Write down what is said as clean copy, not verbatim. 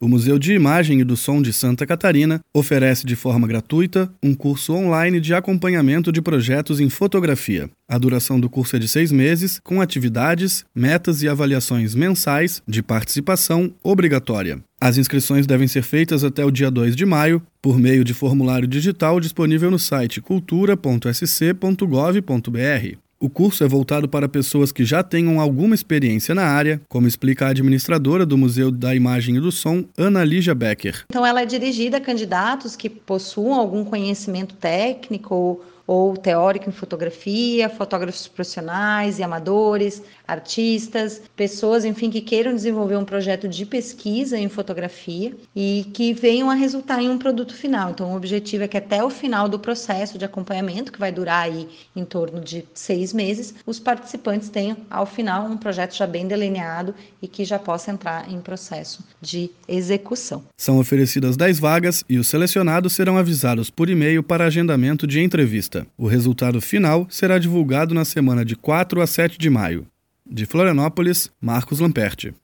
O Museu de Imagem e do Som de Santa Catarina oferece de forma gratuita um curso online de acompanhamento de projetos em fotografia. A duração do curso é de 6 meses, com atividades, metas e avaliações mensais de participação obrigatória. As inscrições devem ser feitas até o dia 2 de maio, por meio de formulário digital disponível no site cultura.sc.gov.br. O curso é voltado para pessoas que já tenham alguma experiência na área, como explica a administradora do Museu da Imagem e do Som, Ana Lígia Becker. Então, ela é dirigida a candidatos que possuam algum conhecimento técnico ou teórico em fotografia, fotógrafos profissionais e amadores, artistas, pessoas, enfim, que queiram desenvolver um projeto de pesquisa em fotografia e que venham a resultar em um produto final. Então, o objetivo é que até o final do processo de acompanhamento, que vai durar aí em torno de 6 meses, os participantes tenham, ao final, um projeto já bem delineado e que já possa entrar em processo de execução. São oferecidas 10 vagas e os selecionados serão avisados por e-mail para agendamento de entrevista. O resultado final será divulgado na semana de 4 a 7 de maio. De Florianópolis, Marcos Lamperti.